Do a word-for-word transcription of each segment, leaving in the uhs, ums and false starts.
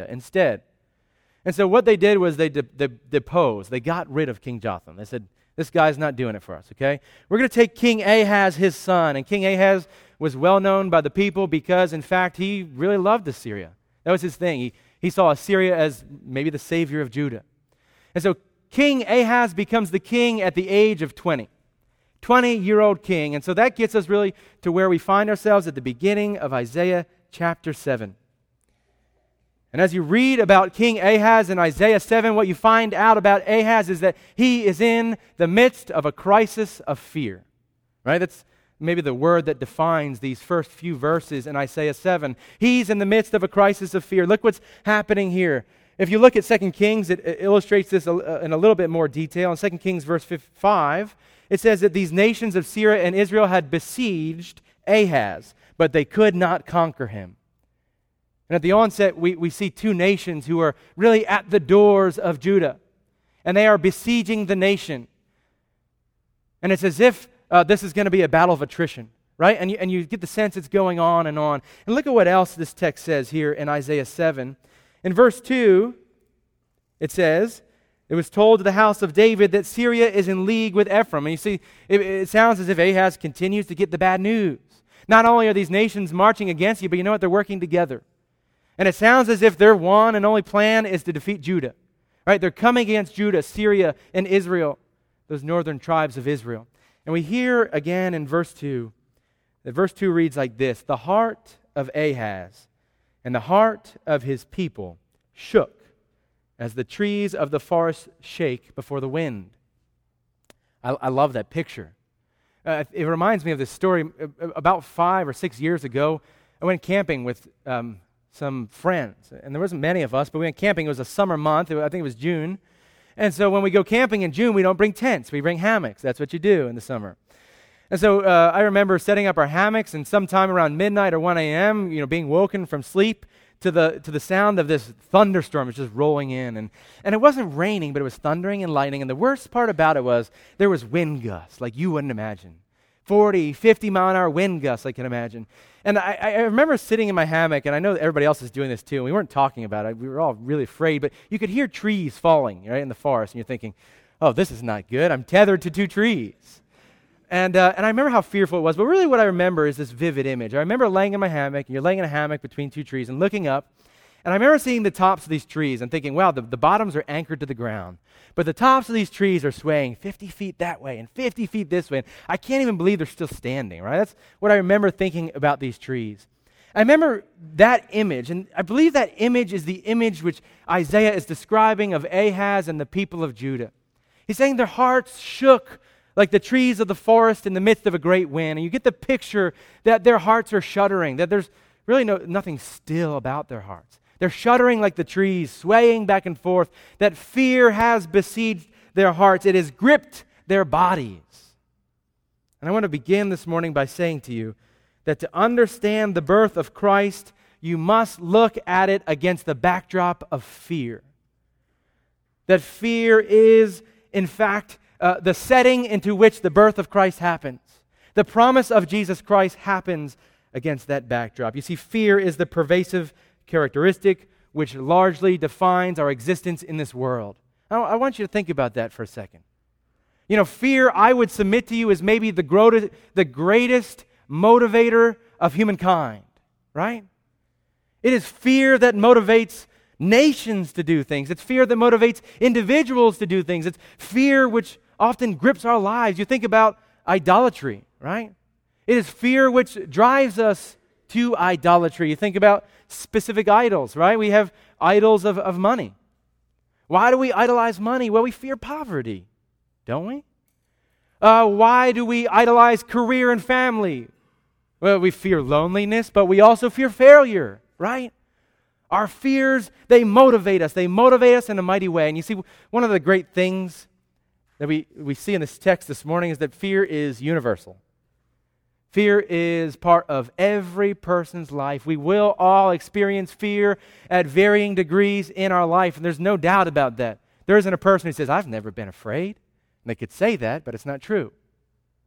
Syria instead. And so what they did was they de- de- deposed. They got rid of King Jotham. They said, this guy's not doing it for us, okay? We're going to take King Ahaz, his son. And King Ahaz was well known by the people because, in fact, he really loved Assyria. That was his thing. He, he saw Assyria as maybe the savior of Judah. And so King Ahaz becomes the king at the age of twenty. twenty-year-old king. And so that gets us really to where we find ourselves at the beginning of Isaiah chapter seven. And as you read about King Ahaz in Isaiah seven, what you find out about Ahaz is that he is in the midst of a crisis of fear. Right? That's maybe the word that defines these first few verses in Isaiah seven. He's in the midst of a crisis of fear. Look what's happening here. If you look at Second Kings, it, it illustrates this in a little bit more detail. In Second Kings verse five, it says that these nations of Syria and Israel had besieged Ahaz, but they could not conquer him. And at the onset, we, we see two nations who are really at the doors of Judah. And they are besieging the nation. And it's as if uh, this is going to be a battle of attrition, right? And you, and you get the sense it's going on and on. And look at what else this text says here in Isaiah seven. In verse two, it says, it was told to the house of David that Syria is in league with Ephraim. And you see, it, it sounds as if Ahaz continues to get the bad news. Not only are these nations marching against you, but you know what? They're working together. And it sounds as if their one and only plan is to defeat Judah. Right? They're coming against Judah, Syria, and Israel, those northern tribes of Israel. And we hear again in verse two, that verse two reads like this: the heart of Ahaz and the heart of his people shook as the trees of the forest shake before the wind. I, I love that picture. Uh, it reminds me of this story. About five or six years ago, I went camping with um, some friends. And there wasn't many of us, but we went camping. It was a summer month. I think it was June. And so when we go camping in June, we don't bring tents. We bring hammocks. That's what you do in the summer. And so uh, I remember setting up our hammocks, and sometime around midnight or one a.m., you know, being woken from sleep to the to the sound of this thunderstorm. It's just rolling in. And, and it wasn't raining, but it was thundering and lightning. And the worst part about it was there was wind gusts like you wouldn't imagine. forty, fifty mile an hour wind gusts, I can imagine. And I, I remember sitting in my hammock, and I know that everybody else is doing this too, and we weren't talking about it. We were all really afraid, but you could hear trees falling, right, in the forest, and you're thinking, oh, this is not good. I'm tethered to two trees. And uh, and I remember how fearful it was, but really what I remember is this vivid image. I remember laying in my hammock, and you're laying in a hammock between two trees and looking up, and I remember seeing the tops of these trees and thinking, wow, the, the bottoms are anchored to the ground. But the tops of these trees are swaying fifty feet that way and fifty feet this way. And I can't even believe they're still standing, right? That's what I remember thinking about these trees. I remember that image, and I believe that image is the image which Isaiah is describing of Ahaz and the people of Judah. He's saying their hearts shook like the trees of the forest in the midst of a great wind. And you get the picture that their hearts are shuddering, that there's really no, nothing still about their hearts. They're shuddering like the trees, swaying back and forth, that fear has besieged their hearts. It has gripped their bodies. And I want to begin this morning by saying to you that to understand the birth of Christ, you must look at it against the backdrop of fear. That fear is, in fact, uh, the setting into which the birth of Christ happens. The promise of Jesus Christ happens against that backdrop. You see, fear is the pervasive characteristic which largely defines our existence in this world. I, I want you to think about that for a second. You know, fear, I would submit to you, is maybe the, gro- the greatest motivator of humankind, right? It is fear that motivates nations to do things. It's fear that motivates individuals to do things. It's fear which often grips our lives. You think about idolatry, right? It is fear which drives us to idolatry. You think about specific idols, right? We have idols of, of money. Why do we idolize money? Well, we fear poverty, don't we? Uh, why do we idolize career and family? Well, we fear loneliness, but we also fear failure, right? Our fears, they motivate us. They motivate us in a mighty way. And you see, one of the great things that we, we see in this text this morning is that fear is universal. Fear is part of every person's life. We will all experience fear at varying degrees in our life, and there's no doubt about that. There isn't a person who says, I've never been afraid. And they could say that, but it's not true.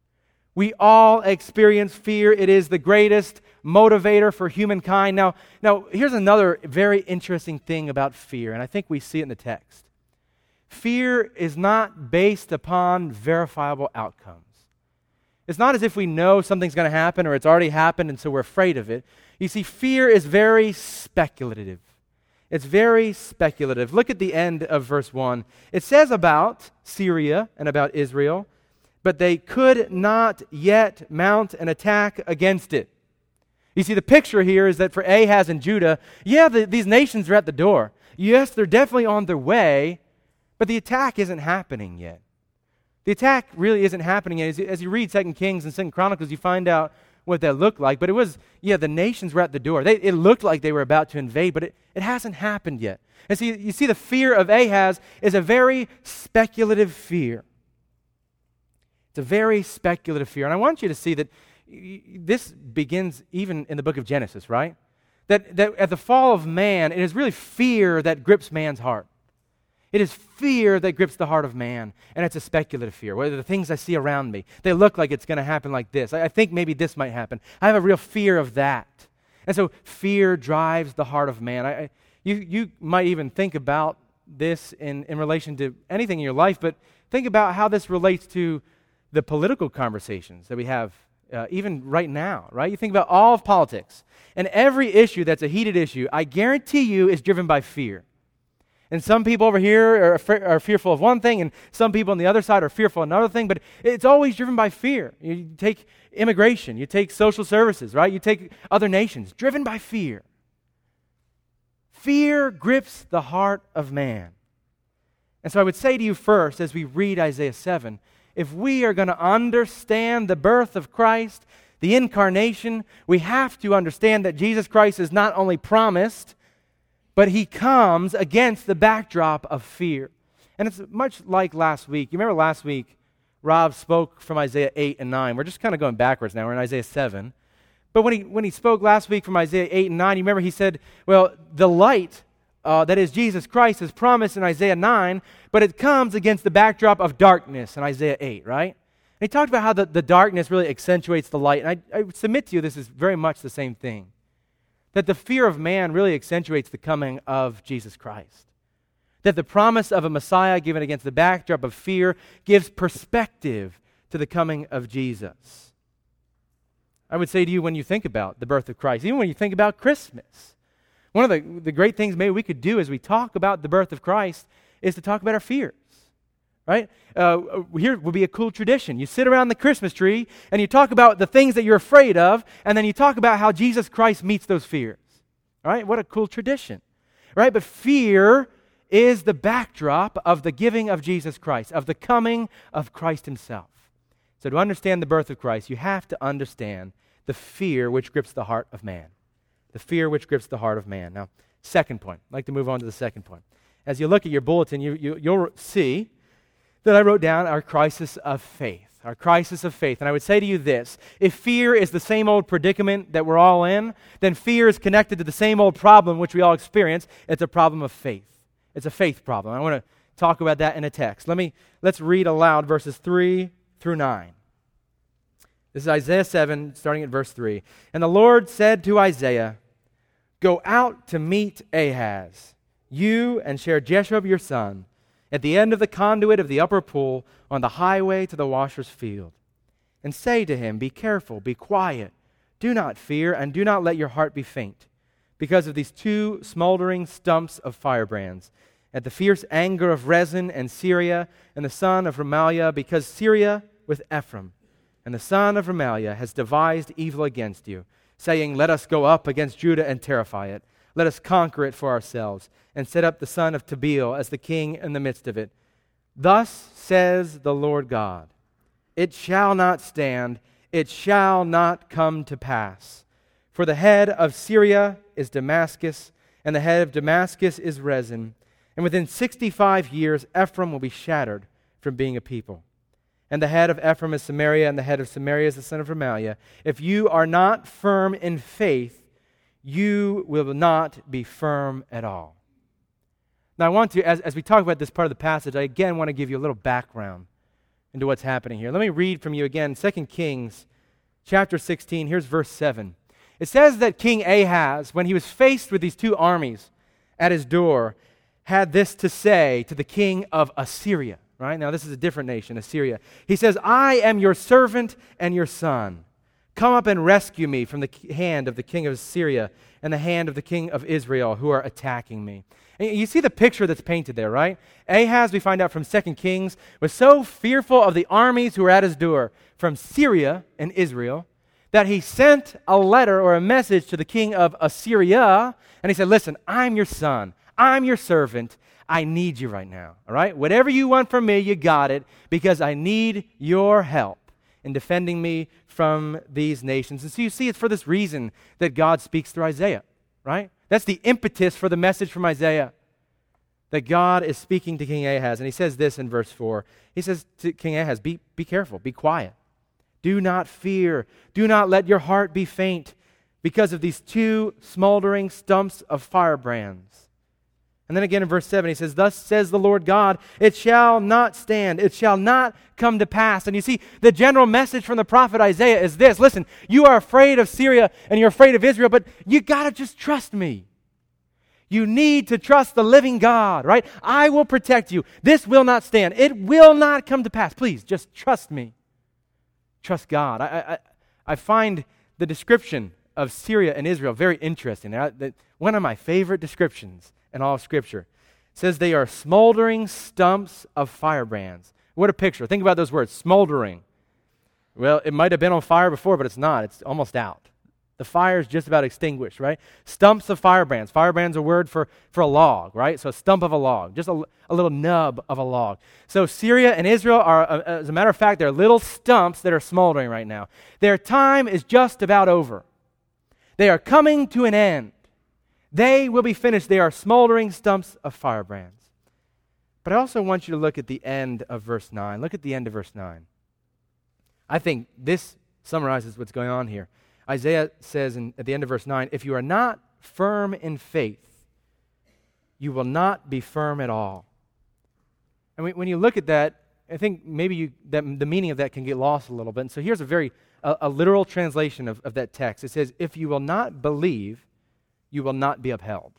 We all experience fear. It is the greatest motivator for humankind. Now, now, here's another very interesting thing about fear, and I think we see it in the text. Fear is not based upon verifiable outcomes. It's not as if we know something's going to happen or it's already happened and so we're afraid of it. You see, fear is very speculative. It's very speculative. Look at the end of verse one. It says about Syria and about Israel, but they could not yet mount an attack against it. You see, the picture here is that for Ahaz and Judah, yeah, the, these nations are at the door. Yes, they're definitely on their way, but the attack isn't happening yet. The attack really isn't happening yet. As, as you read Second Kings and Second Chronicles, you find out what that looked like. But it was, yeah, the nations were at the door. They, it looked like they were about to invade, but it, it hasn't happened yet. And so you, you see the fear of Ahaz is a very speculative fear. It's a very speculative fear. And I want you to see that y- this begins even in the book of Genesis, right? That, that at the fall of man, it is really fear that grips man's heart. It is fear that grips the heart of man, and it's a speculative fear. Whether the things I see around me, they look like it's going to happen like this. I, I think maybe this might happen. I have a real fear of that. And so fear drives the heart of man. I, I, you, you might even think about this in, in relation to anything in your life, but think about how this relates to the political conversations that we have uh, even right now, right? You think about all of politics, and every issue that's a heated issue, I guarantee you, is driven by fear. And some people over here are, fe- are fearful of one thing, and some people on the other side are fearful of another thing, but it's always driven by fear. You take immigration, you take social services, right? You take other nations, driven by fear. Fear grips the heart of man. And so I would say to you first, as we read Isaiah seven, if we are going to understand the birth of Christ, the incarnation, we have to understand that Jesus Christ is not only promised, but he comes against the backdrop of fear. And it's much like last week. You remember last week, Rob spoke from Isaiah eight and nine. We're just kind of going backwards now. We're in Isaiah seven. But when he when he spoke last week from Isaiah eight and nine, you remember he said, well, the light, uh, that is Jesus Christ, is promised in Isaiah nine, but it comes against the backdrop of darkness in Isaiah eight, right? And he talked about how the, the darkness really accentuates the light. And I, I submit to you this is very much the same thing. That the fear of man really accentuates the coming of Jesus Christ. That the promise of a Messiah given against the backdrop of fear gives perspective to the coming of Jesus. I would say to you, when you think about the birth of Christ, even when you think about Christmas, one of the, the great things maybe we could do as we talk about the birth of Christ is to talk about our fears. Right? Uh, here would be a cool tradition. You sit around the Christmas tree and you talk about the things that you're afraid of, and then you talk about how Jesus Christ meets those fears. All right? What a cool tradition. Right? But fear is the backdrop of the giving of Jesus Christ, of the coming of Christ himself. So to understand the birth of Christ, you have to understand the fear which grips the heart of man. The fear which grips the heart of man. Now, second point. I'd like to move on to the second point. As you look at your bulletin, you, you, you'll see that I wrote down our crisis of faith. Our crisis of faith. And I would say to you this, if fear is the same old predicament that we're all in, then fear is connected to the same old problem which we all experience. It's a problem of faith. It's a faith problem. I want to talk about that in a text. Let me, let's read aloud verses three through nine. This is Isaiah seven, starting at verse three. And the Lord said to Isaiah, go out to meet Ahaz, you and Shear-Jashub your son, at the end of the conduit of the upper pool, on the highway to the washer's field. And say to him, be careful, be quiet, do not fear, and do not let your heart be faint, because of these two smoldering stumps of firebrands, at the fierce anger of Rezin and Syria, and the son of Remaliah, because Syria with Ephraim, and the son of Remaliah has devised evil against you, saying, let us go up against Judah and terrify it. Let us conquer it for ourselves, and set up the son of Tabeel as the king in the midst of it. Thus says the Lord God, it shall not stand, it shall not come to pass. For the head of Syria is Damascus, and the head of Damascus is Rezin. And within sixty-five years, Ephraim will be shattered from being a people. And the head of Ephraim is Samaria, and the head of Samaria is the son of Remaliah. If you are not firm in faith, you will not be firm at all. Now I want to, as, as we talk about this part of the passage, I again want to give you a little background into what's happening here. Let me read from you again, Second Kings chapter sixteen. Here's verse seven. It says that King Ahaz, when he was faced with these two armies at his door, had this to say to the king of Assyria. Right? Now, this is a different nation, Assyria. He says, I am your servant and your son. Come up and rescue me from the hand of the king of Assyria and the hand of the king of Israel who are attacking me. And you see the picture that's painted there, right? Ahaz, we find out from Second Kings, was so fearful of the armies who were at his door from Syria and Israel that he sent a letter or a message to the king of Assyria, and he said, listen, I'm your son. I'm your servant. I need you right now, all right? Whatever you want from me, you got it, because I need your help in defending me from these nations. And so you see, it's for this reason that God speaks through Isaiah, right? That's the impetus for the message from Isaiah, that God is speaking to King Ahaz. And he says this in verse four. He says to King Ahaz, be, be careful, be quiet. Do not fear. Do not let your heart be faint because of these two smoldering stumps of firebrands. And then again in verse seven, he says, thus says the Lord God, it shall not stand, it shall not come to pass. And you see, the general message from the prophet Isaiah is this. Listen, you are afraid of Syria and you're afraid of Israel, but you got to just trust me. You need to trust the living God, right? I will protect you. This will not stand. It will not come to pass. Please, just trust me. Trust God. I, I, I find the description of Syria and Israel very interesting. I, that, one of my favorite descriptions in all of Scripture. It says they are smoldering stumps of firebrands. What a picture. Think about those words, smoldering. Well, it might have been on fire before, but it's not. It's almost out. The fire is just about extinguished, right? Stumps of firebrands. Firebrand's a word for, for a log, right? So a stump of a log, just a, a little nub of a log. So Syria and Israel are, uh, as a matter of fact, they're little stumps that are smoldering right now. Their time is just about over. They are coming to an end. They will be finished. They are smoldering stumps of firebrands. But I also want you to look at the end of verse nine. Look at the end of verse nine. I think this summarizes what's going on here. Isaiah says in, at the end of verse nine, if you are not firm in faith, you will not be firm at all. And when you look at that, I think maybe you, that the meaning of that can get lost a little bit. And so here's a very a, a literal translation of, of that text. It says, if you will not believe, you will not be upheld.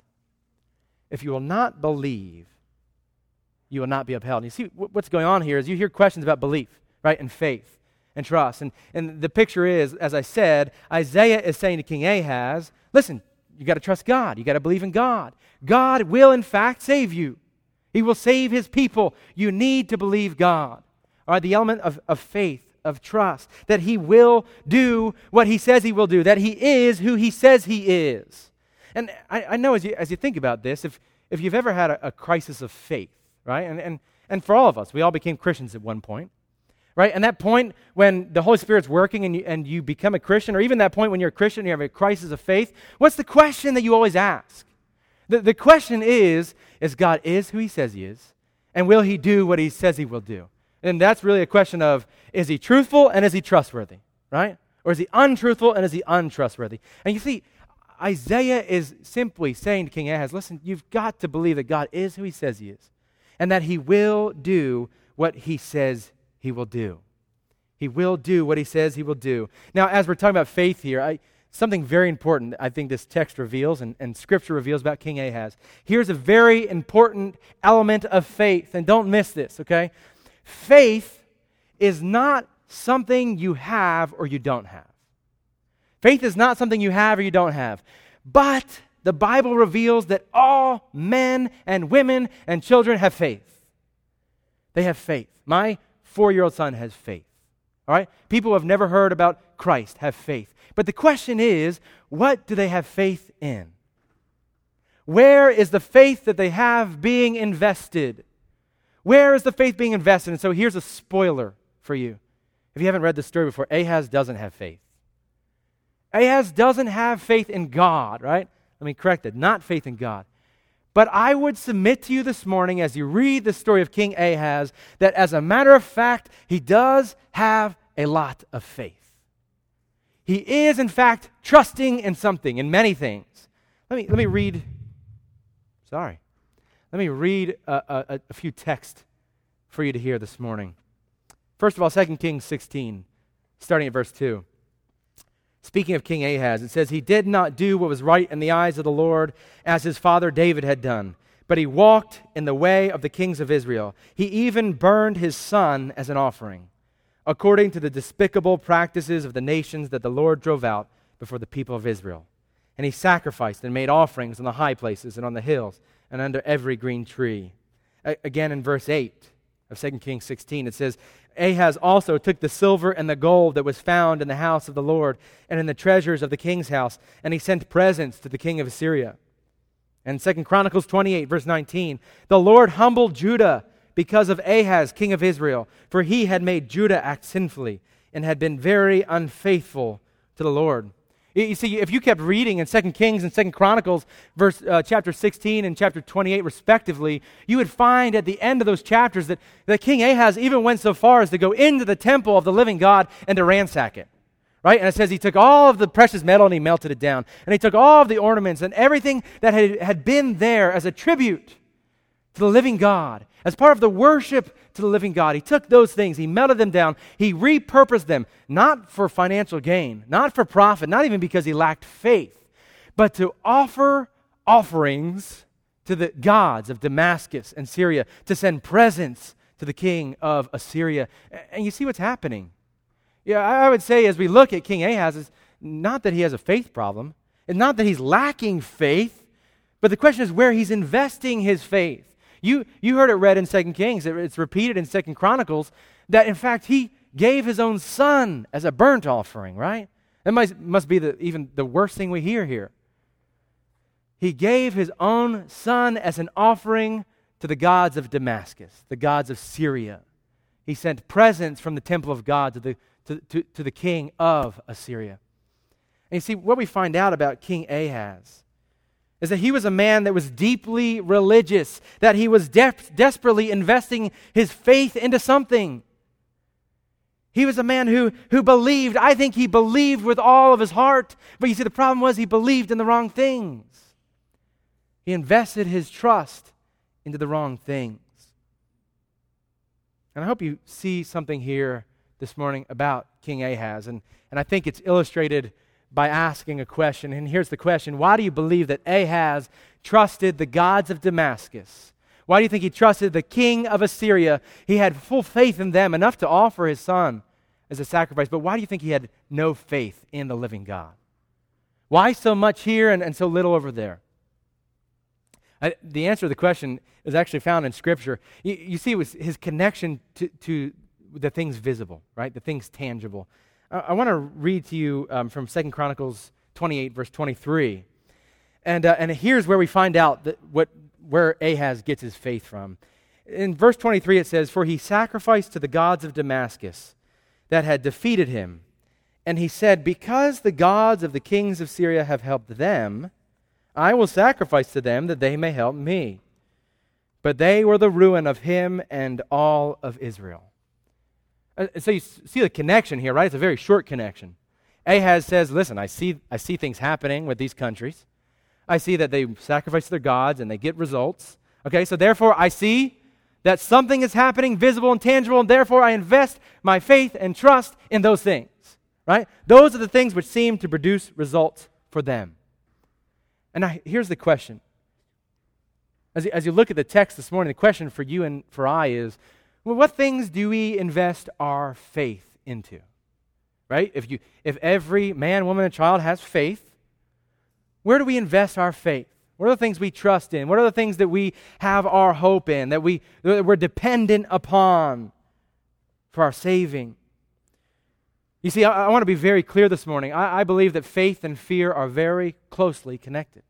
If you will not believe, you will not be upheld. And you see, what's going on here is you hear questions about belief, right, and faith and trust. And, and the picture is, as I said, Isaiah is saying to King Ahaz, listen, you got to trust God. You got to believe in God. God will, in fact, save you. He will save his people. You need to believe God. All right, the element of, of faith, of trust, that he will do what he says he will do, that he is who he says he is. And I, I know as you, as you think about this, if, if you've ever had a, a crisis of faith, right, and, and, and for all of us, we all became Christians at one point, right? And that point when the Holy Spirit's working and you, and you become a Christian, or even that point when you're a Christian and you have a crisis of faith, what's the question that you always ask? The, the question is, is God is who he says he is, and will he do what he says he will do? And that's really a question of, is he truthful and is he trustworthy, right? Or is he untruthful and is he untrustworthy? And you see, Isaiah is simply saying to King Ahaz, listen, you've got to believe that God is who he says he is, and that he will do what he says he will do. He will do what he says he will do. Now, as we're talking about faith here, I, something very important I think this text reveals and, and Scripture reveals about King Ahaz. Here's a very important element of faith, and don't miss this, okay? Faith is not something you have or you don't have. Faith is not something you have or you don't have. But the Bible reveals that all men and women and children have faith. They have faith. My four-year-old son has faith. All right? People who have never heard about Christ have faith. But the question is, what do they have faith in? Where is the faith that they have being invested? Where is the faith being invested? And so here's a spoiler for you. If you haven't read this story before, Ahaz doesn't have faith. Ahaz doesn't have faith in God, right? Let me correct it. Not faith in God. But I would submit to you this morning as you read the story of King Ahaz that as a matter of fact, he does have a lot of faith. He is, in fact, trusting in something, in many things. Let me, let me read, sorry. Let me read a, a, a few texts for you to hear this morning. First of all, Second Kings sixteen, starting at verse two. Speaking of King Ahaz, it says, he did not do what was right in the eyes of the Lord as his father David had done, but he walked in the way of the kings of Israel. He even burned his son as an offering, according to the despicable practices of the nations that the Lord drove out before the people of Israel. And he sacrificed and made offerings on the high places and on the hills and under every green tree. A- again in verse eight of Second Kings sixteen, it says, Ahaz also took the silver and the gold that was found in the house of the Lord and in the treasures of the king's house, and he sent presents to the king of Assyria. And Second Chronicles twenty-eight, verse nineteen, the Lord humbled Judah because of Ahaz, king of Israel, for he had made Judah act sinfully and had been very unfaithful to the Lord. You see, if you kept reading in Second Kings and Second Chronicles, verse uh, chapter sixteen and chapter twenty-eight respectively, you would find at the end of those chapters that, that King Ahaz even went so far as to go into the temple of the living God and to ransack it. Right? And it says he took all of the precious metal and he melted it down. And he took all of the ornaments and everything that had, had been there as a tribute to the living God, as part of the worship to the living God. He took those things, he melted them down, he repurposed them, not for financial gain, not for profit, not even because he lacked faith, but to offer offerings to the gods of Damascus and Syria, to send presents to the king of Assyria. And you see what's happening. Yeah, I would say as we look at King Ahaz, it's not that he has a faith problem, it's not that he's lacking faith, but the question is where he's investing his faith. You you heard it read in Second Kings, it's repeated in Second Chronicles, that in fact he gave his own son as a burnt offering, right? That must, must be the, even the worst thing we hear here. He gave his own son as an offering to the gods of Damascus, the gods of Syria. He sent presents from the temple of God to the, to, to, to the king of Assyria. And you see, what we find out about King Ahaz is that he was a man that was deeply religious, that he was de- desperately investing his faith into something. He was a man who, who believed, I think he believed with all of his heart, but you see the problem was he believed in the wrong things. He invested his trust into the wrong things. And I hope you see something here this morning about King Ahaz, and, and I think it's illustrated by asking a question. And here's the question. Why do you believe that Ahaz trusted the gods of Damascus? Why do you think he trusted the king of Assyria? He had full faith in them, enough to offer his son as a sacrifice. But why do you think he had no faith in the living God? Why so much here and, and so little over there? I, the answer to the question is actually found in Scripture. You, you see, it was his connection to, to the things visible, right? The things tangible. I want to read to you um, from Second Chronicles twenty-eight, verse twenty-three. And uh, and here's where we find out that what where Ahaz gets his faith from. In verse twenty-three it says, for he sacrificed to the gods of Damascus that had defeated him. And he said, because the gods of the kings of Syria have helped them, I will sacrifice to them that they may help me. But they were the ruin of him and all of Israel. So you see the connection here, right? It's a very short connection. Ahaz says, listen, I see I see things happening with these countries. I see that they sacrifice to their gods and they get results. Okay, so therefore I see that something is happening, visible and tangible, and therefore I invest my faith and trust in those things, right? Those are the things which seem to produce results for them. And now here's the question. As you, as you look at the text this morning, the question for you and for I is, well, what things do we invest our faith into? Right? If you, if every man, woman, and child has faith, where do we invest our faith? What are the things we trust in? What are the things that we have our hope in, that, we, that we're dependent upon for our saving? You see, I, I want to be very clear this morning. I, I believe that faith and fear are very closely connected.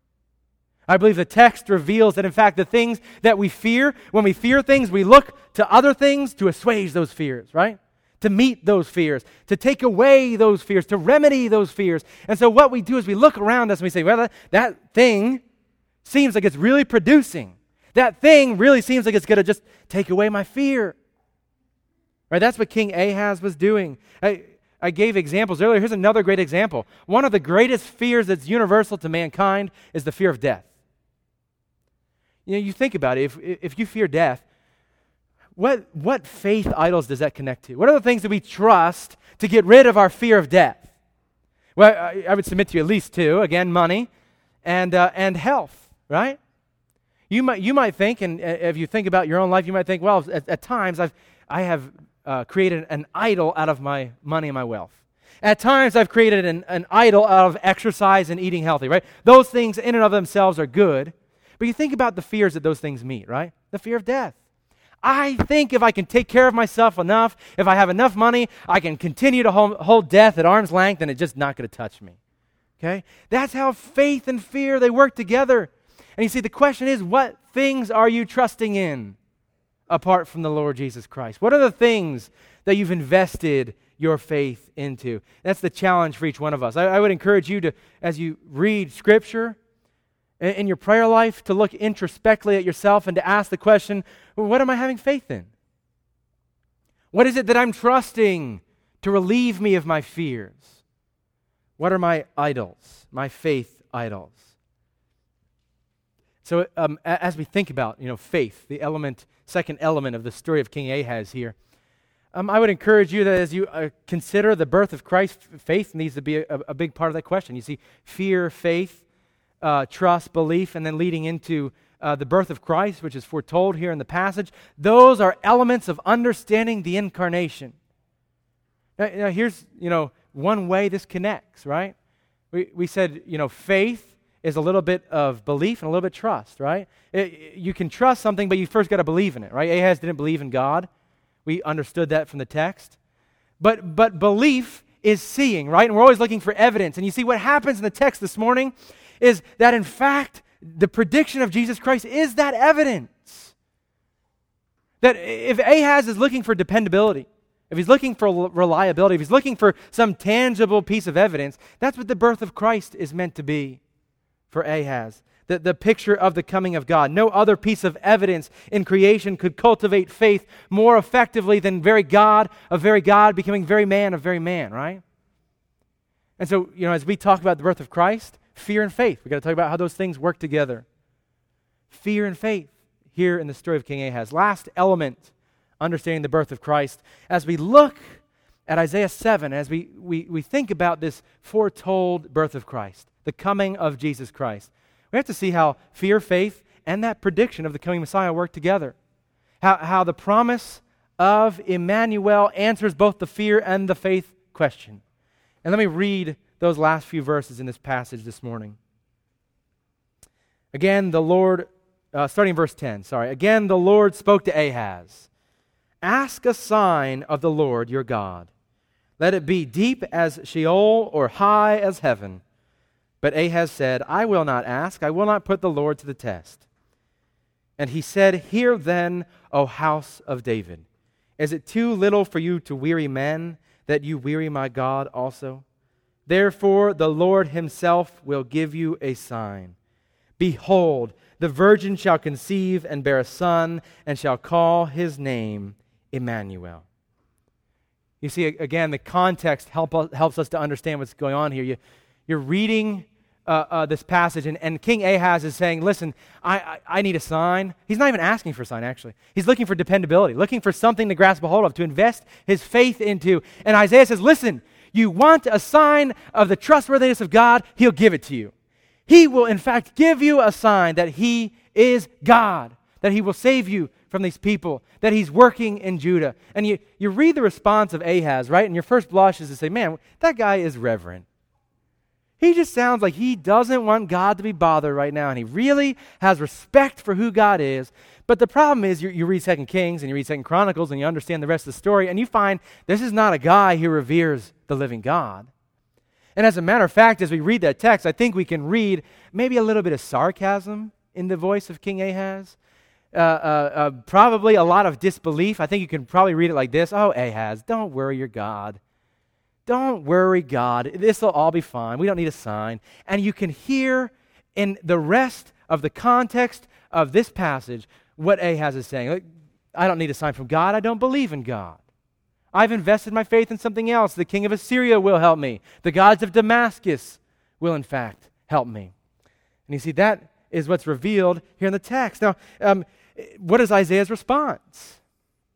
I believe the text reveals that, in fact, the things that we fear, when we fear things, we look to other things to assuage those fears, right? To meet those fears, to take away those fears, to remedy those fears. And so what we do is we look around us and we say, well, that, that thing seems like it's really producing. That thing really seems like it's going to just take away my fear. Right? That's what King Ahaz was doing. I, I gave examples earlier. Here's another great example. One of the greatest fears that's universal to mankind is the fear of death. You know, you think about it. If, if you fear death, what, what faith idols does that connect to? What are the things that we trust to get rid of our fear of death? Well, I, I would submit to you at least two. Again, money and uh, and health, right? You might you might think, and uh, if you think about your own life, you might think, well, at, at times I've I have uh, created an idol out of my money and my wealth. At times I've created an, an idol out of exercise and eating healthy, right? Those things in and of themselves are good, but you think about the fears that those things meet, right? The fear of death. I think if I can take care of myself enough, if I have enough money, I can continue to hold, hold death at arm's length and it's just not going to touch me. Okay? That's how faith and fear, they work together. And you see, the question is, what things are you trusting in apart from the Lord Jesus Christ? What are the things that you've invested your faith into? That's the challenge for each one of us. I, I would encourage you to, as you read Scripture, in your prayer life, to look introspectively at yourself and to ask the question, well, what am I having faith in? What is it that I'm trusting to relieve me of my fears? What are my idols, my faith idols? So um, as we think about, you know, faith, the element, second element of the story of King Ahaz here, um, I would encourage you that as you uh, consider the birth of Christ, faith needs to be a, a big part of that question. You see, fear, faith, Uh, trust, belief, and then leading into uh, the birth of Christ, which is foretold here in the passage. Those are elements of understanding the incarnation. Now, now here's, you know, one way this connects, right? We we said, you know, faith is a little bit of belief and a little bit trust, right? It, it, you can trust something, but you first got to believe in it, right? Ahaz didn't believe in God. We understood that from the text. But but belief is seeing, right? And we're always looking for evidence. And you see what happens in the text this morning is that in fact, the prediction of Jesus Christ is that evidence. That if Ahaz is looking for dependability, if he's looking for reliability, if he's looking for some tangible piece of evidence, that's what the birth of Christ is meant to be for Ahaz. The, the picture of the coming of God. No other piece of evidence in creation could cultivate faith more effectively than very God of very God becoming very man of very man, right? And so, you know, as we talk about the birth of Christ, fear and faith, we've got to talk about how those things work together. Fear and faith here in the story of King Ahaz. Last element, understanding the birth of Christ. As we look at Isaiah seven, as we, we, we think about this foretold birth of Christ, the coming of Jesus Christ, we have to see how fear, faith, and that prediction of the coming Messiah work together. How, how the promise of Emmanuel answers both the fear and the faith question. And let me read those last few verses in this passage this morning. Again, the Lord, uh, starting in verse ten, sorry. Again, the Lord spoke to Ahaz. Ask a sign of the Lord your God. Let it be deep as Sheol or high as heaven. But Ahaz said, I will not ask. I will not put the Lord to the test. And he said, Hear then, O house of David. Is it too little for you to weary men, that you weary my God also? Therefore, the Lord himself will give you a sign. Behold, the virgin shall conceive and bear a son, and shall call his name Emmanuel. You see, again, the context help us, helps us to understand what's going on here. You, you're reading uh, uh, this passage, and, and King Ahaz is saying, listen, I, I, I need a sign. He's not even asking for a sign, actually. He's looking for dependability, looking for something to grasp a hold of, to invest his faith into. And Isaiah says, listen, you want a sign of the trustworthiness of God, he'll give it to you. He will, in fact, give you a sign that he is God, that he will save you from these people, that he's working in Judah. And you, you read the response of Ahaz, right? And your first blush is to say, man, that guy is reverent. He just sounds like he doesn't want God to be bothered right now, and he really has respect for who God is. But the problem is you, you read Second Kings and you read Second Chronicles and you understand the rest of the story, and you find this is not a guy who reveres the living God. And as a matter of fact, as we read that text, I think we can read maybe a little bit of sarcasm in the voice of King Ahaz. Uh, uh, uh, probably a lot of disbelief. I think you can probably read it like this. Oh, Ahaz, don't worry your God. Don't worry, God. This will all be fine. We don't need a sign. And you can hear in the rest of the context of this passage what Ahaz is saying. Like, I don't need a sign from God. I don't believe in God. I've invested my faith in something else. The king of Assyria will help me. The gods of Damascus will, in fact, help me. And you see, that is what's revealed here in the text. Now, um, what is Isaiah's response?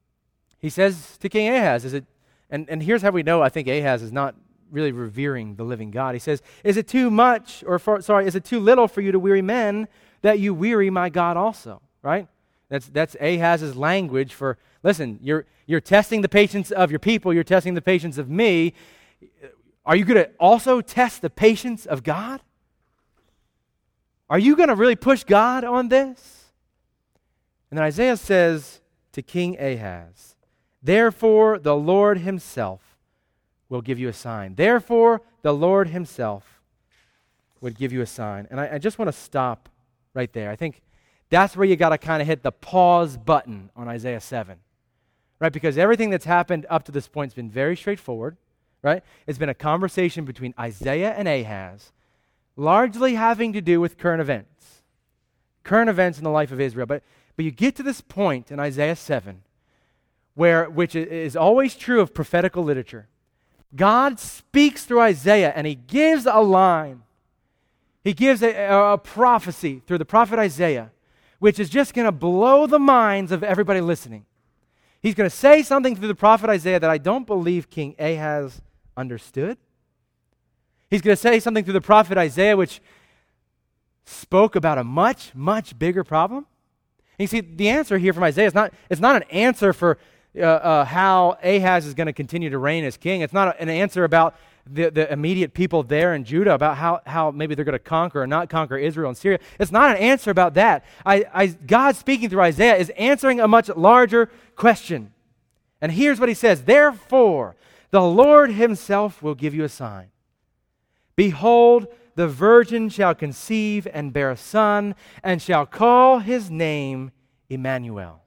He says to King Ahaz, is it, and, and here's how we know I think Ahaz is not really revering the living God. He says, is it too much, or for, sorry, is it too little for you to weary men that you weary my God also, right? That's that's Ahaz's language for, listen, you're you're testing the patience of your people, you're testing the patience of me. Are you going to also test the patience of God? Are you going to really push God on this? And then Isaiah says to King Ahaz, therefore the Lord himself will give you a sign. Therefore the Lord himself would give you a sign. And I, I just want to stop right there. I think that's where you got to kind of hit the pause button on Isaiah seven, right? Because everything that's happened up to this point has been very straightforward, right? It's been a conversation between Isaiah and Ahaz, largely having to do with current events, current events in the life of Israel. But, but you get to this point in Isaiah seven, where, which is always true of prophetical literature. God speaks through Isaiah and he gives a line. He gives a, a, a prophecy through the prophet Isaiah, which is just going to blow the minds of everybody listening. He's going to say something through the prophet Isaiah that I don't believe King Ahaz understood. He's going to say something through the prophet Isaiah which spoke about a much, much bigger problem. And you see, the answer here from Isaiah is not, it's not an answer for uh, uh, how Ahaz is going to continue to reign as king. It's not a, an answer about the, the immediate people there in Judah, about how, how maybe they're going to conquer or not conquer Israel and Syria. It's not an answer about that. I, I, God speaking through Isaiah is answering a much larger question. And here's what he says, therefore, the Lord himself will give you a sign. Behold, the virgin shall conceive and bear a son, and shall call his name Emmanuel.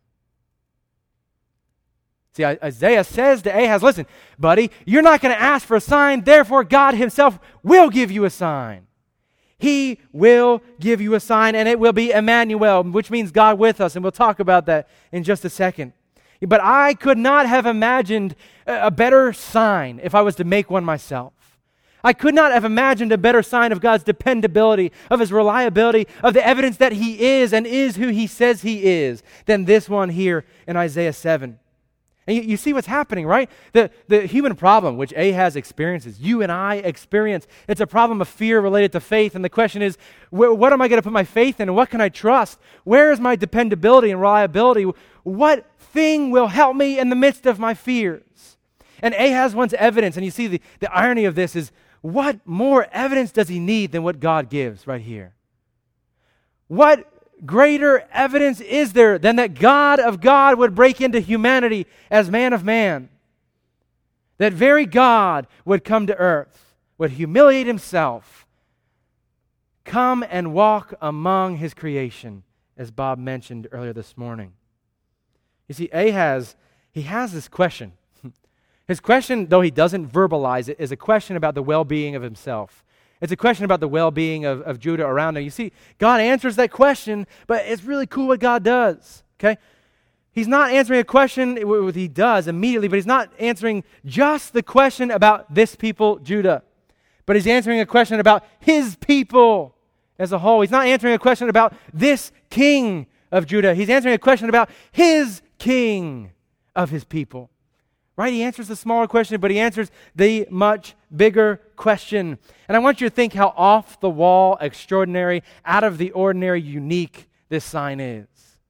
See, Isaiah says to Ahaz, listen, buddy, you're not going to ask for a sign, therefore God himself will give you a sign. He will give you a sign, and it will be Emmanuel, which means God with us, and we'll talk about that in just a second. But I could not have imagined a better sign if I was to make one myself. I could not have imagined a better sign of God's dependability, of his reliability, of the evidence that he is and is who he says he is, than this one here in Isaiah seven. And you, you see what's happening, right? The, the human problem which Ahaz experiences, you and I experience, it's a problem of fear related to faith. And the question is, wh- what am I going to put my faith in and what can I trust? Where is my dependability and reliability? What thing will help me in the midst of my fears? And Ahaz wants evidence. And you see the, the irony of this is, what more evidence does he need than what God gives right here? What greater evidence is there than that God of God would break into humanity as man of man? That very God would come to earth, would humiliate himself, come and walk among his creation, as Bob mentioned earlier this morning. You see, Ahaz, he has this question. His question, though he doesn't verbalize it, is a question about the well-being of himself. It's a question about the well-being of, of Judah around him. You see, God answers that question, but it's really cool what God does, okay? He's not answering a question, what he does immediately, but he's not answering just the question about this people, Judah. But he's answering a question about his people as a whole. He's not answering a question about this king of Judah. He's answering a question about his king of his people. Right? He answers the smaller question, but he answers the much bigger question. And I want you to think how off the wall, extraordinary, out of the ordinary, unique this sign is.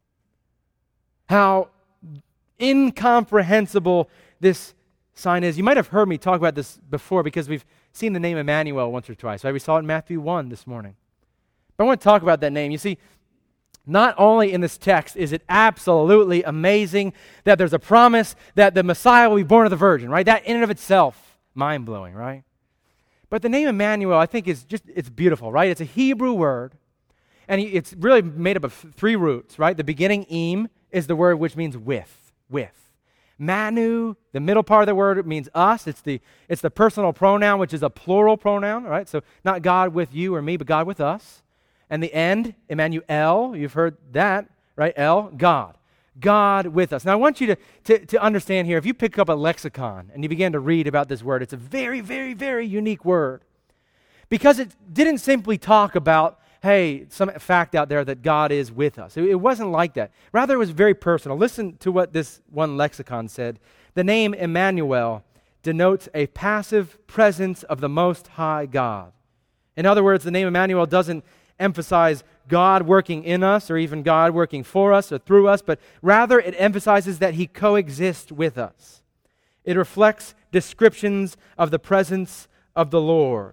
How incomprehensible this sign is. You might have heard me talk about this before because we've seen the name Emmanuel once or twice. Right? We saw it in Matthew one this morning. But I want to talk about that name. You see, not only in this text is it absolutely amazing that there's a promise that the Messiah will be born of the Virgin, right? That in and of itself, mind-blowing, right? But the name Emmanuel, I think, is just, it's beautiful, right? It's a Hebrew word, and it's really made up of three roots, right? The beginning, im, is the word which means with, with. Manu, the middle part of the word, means us. It's the, it's the personal pronoun, which is a plural pronoun, right? So not God with you or me, but God with us. And the end, Emmanuel, you've heard that, right? El, God. God with us. Now I want you to, to, to understand here, if you pick up a lexicon and you begin to read about this word, it's a very, very, very unique word. Because it didn't simply talk about hey, some fact out there that God is with us. It, it wasn't like that. Rather, it was very personal. Listen to what this one lexicon said. The name Emmanuel denotes a passive presence of the Most High God. In other words, the name Emmanuel doesn't emphasize God working in us or even God working for us or through us, but rather it emphasizes that He coexists with us. It reflects descriptions of the presence of the Lord.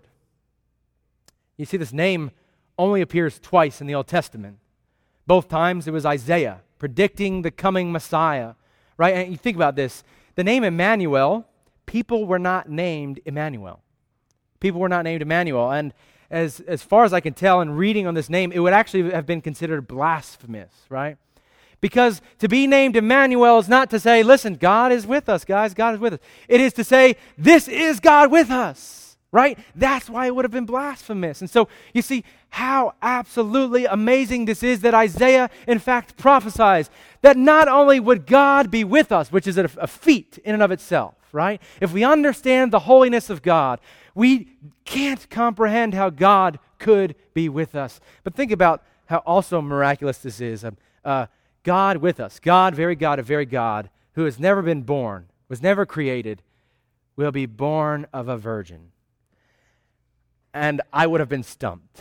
You see, this name only appears twice in the Old Testament. Both times it was Isaiah predicting the coming Messiah, right? And you think about this. The name Emmanuel, people were not named Emmanuel. People were not named Emmanuel. And as, as far as I can tell in reading on this name, it would actually have been considered blasphemous, right? Because to be named Emmanuel is not to say, listen, God is with us, guys, God is with us. It is to say, this is God with us, right? That's why it would have been blasphemous. And so you see how absolutely amazing this is that Isaiah, in fact, prophesies that not only would God be with us, which is a, a feat in and of itself, right? If we understand the holiness of God, we can't comprehend how God could be with us. But think about how also miraculous this is. Uh, uh, God with us, God, very God, a very God, who has never been born, was never created, will be born of a virgin. And I would have been stumped.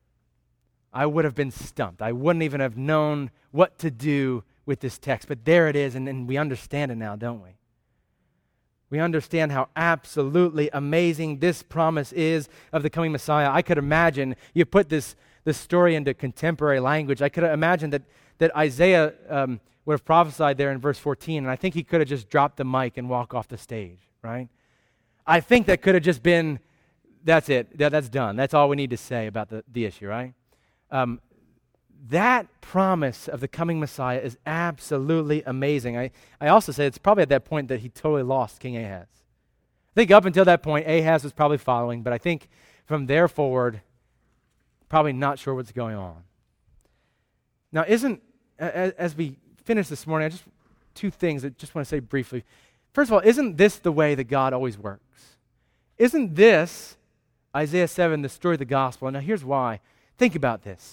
I would have been stumped. I wouldn't even have known what to do with this text. But there it is, and, and we understand it now, don't we? We understand how absolutely amazing this promise is of the coming Messiah. I could imagine, you put this, this story into contemporary language, I could imagine that, that Isaiah um, would have prophesied there in verse fourteen, and I think he could have just dropped the mic and walked off the stage, right? I think that could have just been, that's it, that, that's done. That's all we need to say about the, the issue, right? Um, that promise of the coming Messiah is absolutely amazing. I, I also say it's probably at that point that he totally lost King Ahaz. I think up until that point, Ahaz was probably following, but I think from there forward, probably not sure what's going on. Now, isn't, as, as we finish this morning, I just, two things I just want to say briefly. First of all, isn't this the way that God always works? Isn't this, Isaiah seven, the story of the gospel? Now, here's why. Think about this.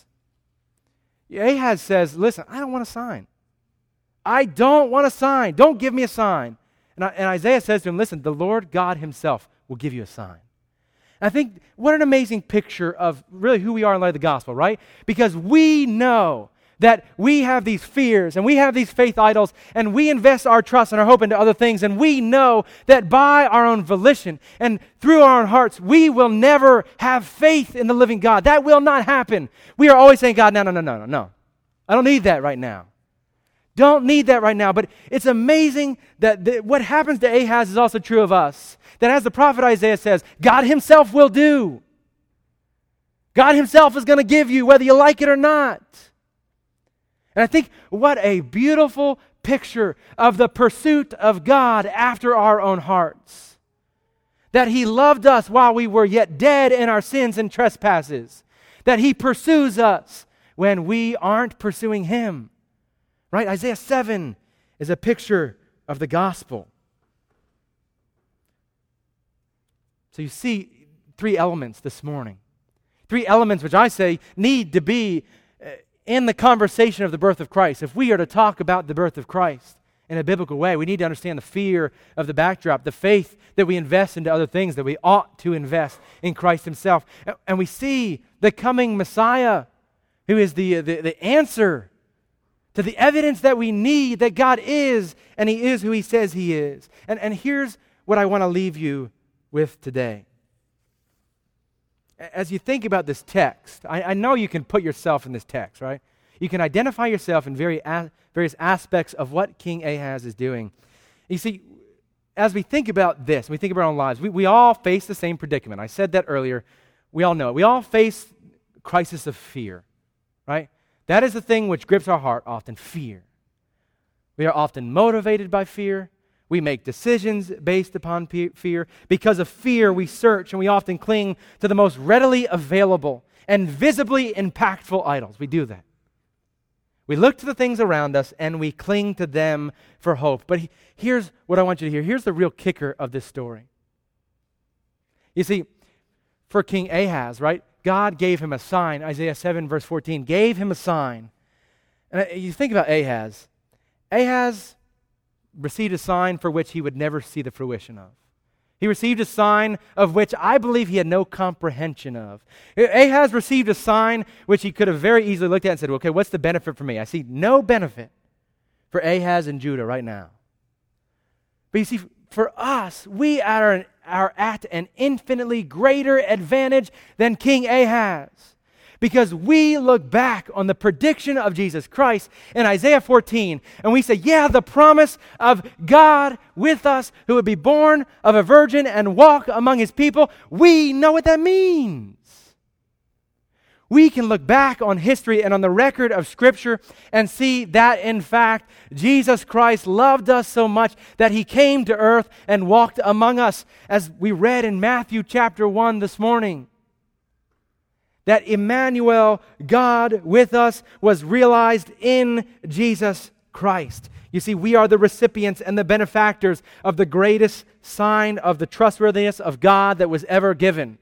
Ahaz says, listen, I don't want a sign. I don't want a sign. Don't give me a sign. And, I, and Isaiah says to him, listen, the Lord God Himself will give you a sign. And I think what an amazing picture of really who we are in light of the gospel, right? Because we know that we have these fears and we have these faith idols and we invest our trust and our hope into other things, and we know that by our own volition and through our own hearts, we will never have faith in the living God. That will not happen. We are always saying, God, no, no, no, no, no, no. I don't need that right now. Don't need that right now. But it's amazing that the, what happens to Ahaz is also true of us. That as the prophet Isaiah says, God Himself will do. God Himself is going to give you whether you like it or not. And I think what a beautiful picture of the pursuit of God after our own hearts. That He loved us while we were yet dead in our sins and trespasses. That He pursues us when we aren't pursuing Him. Right? Isaiah seven is a picture of the gospel. So you see three elements this morning. Three elements which I say need to be in the conversation of the birth of Christ. If we are to talk about the birth of Christ in a biblical way, we need to understand the fear of the backdrop, the faith that we invest into other things that we ought to invest in Christ Himself. And we see the coming Messiah, who is the, the, the answer to the evidence that we need that God is, and He is who He says He is. And, and here's what I want to leave you with today. As you think about this text, I, I know you can put yourself in this text, right? You can identify yourself in very a, various aspects of what King Ahaz is doing. You see, as we think about this, we think about our own lives, we, we all face the same predicament. I said that earlier. We all know it. We all face crisis of fear, right? That is the thing which grips our heart often, fear. We are often motivated by fear. We make decisions based upon pe- fear. Because of fear, we search and we often cling to the most readily available and visibly impactful idols. We do that. We look to the things around us and we cling to them for hope. But he, here's what I want you to hear. Here's the real kicker of this story. You see, for King Ahaz, right, God gave him a sign. Isaiah seven verse fourteen gave him a sign. And you think about Ahaz. Ahaz received a sign for which he would never see the fruition of. He received a sign of which I believe he had no comprehension of. Ahaz received a sign which he could have very easily looked at and said, okay, what's the benefit for me? I see no benefit for Ahaz and Judah right now. But you see, for us, we are, are at an infinitely greater advantage than King Ahaz. Because we look back on the prediction of Jesus Christ in Isaiah fourteen, and we say, yeah, the promise of God with us, who would be born of a virgin and walk among his people, we know what that means. We can look back on history and on the record of Scripture and see that, in fact, Jesus Christ loved us so much that he came to earth and walked among us, as we read in Matthew chapter one this morning. That Emmanuel, God with us, was realized in Jesus Christ. You see, we are the recipients and the benefactors of the greatest sign of the trustworthiness of God that was ever given.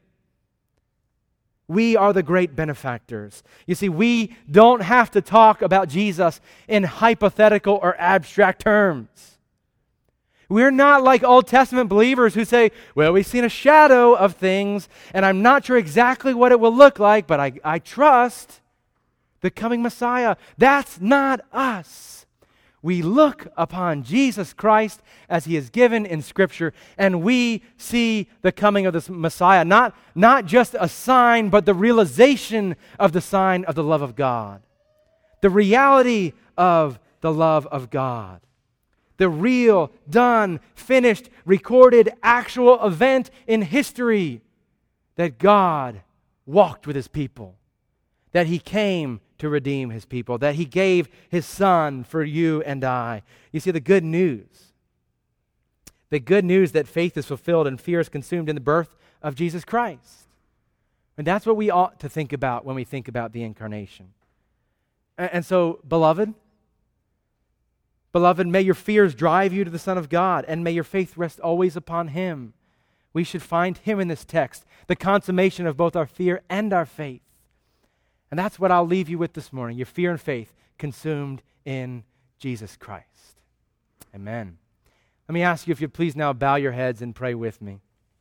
We are the great benefactors. You see, we don't have to talk about Jesus in hypothetical or abstract terms. We're not like Old Testament believers who say, well, we've seen a shadow of things, and I'm not sure exactly what it will look like, but I, I trust the coming Messiah. That's not us. We look upon Jesus Christ as he is given in Scripture, and we see the coming of this Messiah, not, not just a sign, but the realization of the sign of the love of God. The reality of the love of God. The real, done, finished, recorded, actual event in history that God walked with his people, that he came to redeem his people, that he gave his Son for you and I. You see, the good news, the good news that faith is fulfilled and fear is consumed in the birth of Jesus Christ. And that's what we ought to think about when we think about the incarnation. And, and so, beloved, Beloved, may your fears drive you to the Son of God, and may your faith rest always upon him. We should find him in this text, the consummation of both our fear and our faith. And that's what I'll leave you with this morning, your fear and faith consumed in Jesus Christ. Amen. Let me ask you if you'd please now bow your heads and pray with me.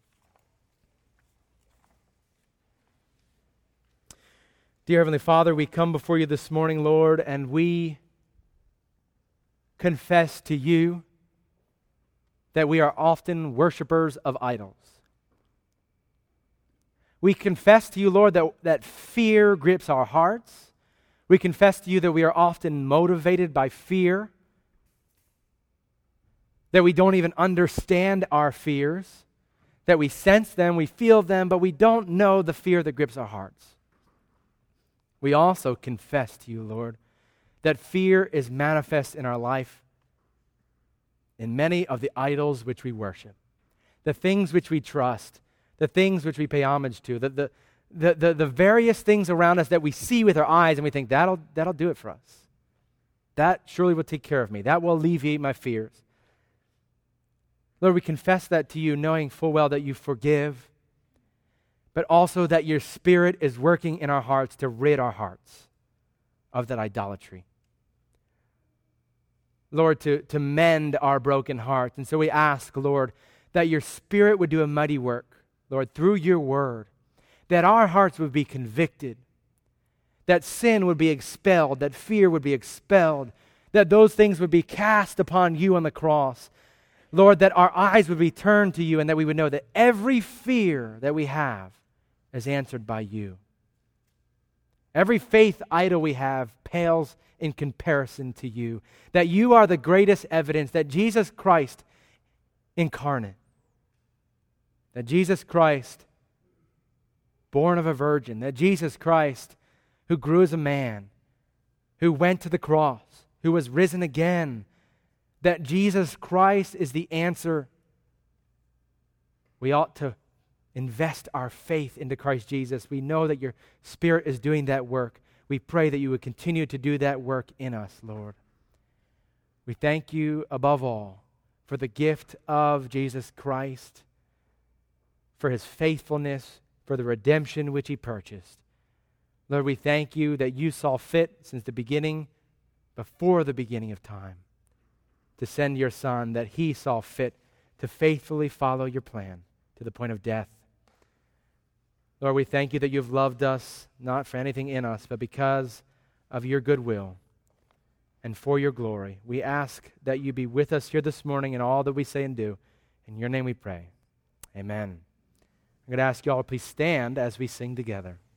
Dear Heavenly Father, we come before you this morning, Lord, and we confess to you that we are often worshipers of idols. We confess to you, Lord, that, that fear grips our hearts. We confess to you that we are often motivated by fear, that we don't even understand our fears, that we sense them, we feel them, but we don't know the fear that grips our hearts. We also confess to you, Lord, that fear is manifest in our life in many of the idols which we worship, the things which we trust, the things which we pay homage to, the, the, the, the, the various things around us that we see with our eyes and we think, that'll, that'll do it for us. That surely will take care of me. That will alleviate my fears. Lord, we confess that to you, knowing full well that you forgive, but also that your Spirit is working in our hearts to rid our hearts of that idolatry. Lord, to, to mend our broken hearts. And so we ask, Lord, that your Spirit would do a mighty work, Lord, through your word, that our hearts would be convicted, that sin would be expelled, that fear would be expelled, that those things would be cast upon you on the cross. Lord, that our eyes would be turned to you and that we would know that every fear that we have is answered by you. Every faith idol we have pales in comparison to you. That you are the greatest evidence that Jesus Christ incarnate, that Jesus Christ born of a virgin, that Jesus Christ who grew as a man, who went to the cross, who was risen again, that Jesus Christ is the answer. We ought to invest our faith into Christ Jesus. We know that your Spirit is doing that work. We pray that you would continue to do that work in us, Lord. We thank you above all for the gift of Jesus Christ, for his faithfulness for the redemption which he purchased. Lord, we thank you that you saw fit since the beginning, before the beginning of time, to send your Son, that he saw fit to faithfully follow your plan to the point of death. Lord, we thank you that you've loved us, not for anything in us, but because of your goodwill and for your glory. We ask that you be with us here this morning in all that we say and do. In your name we pray. Amen. I'm going to ask you all to please stand as we sing together.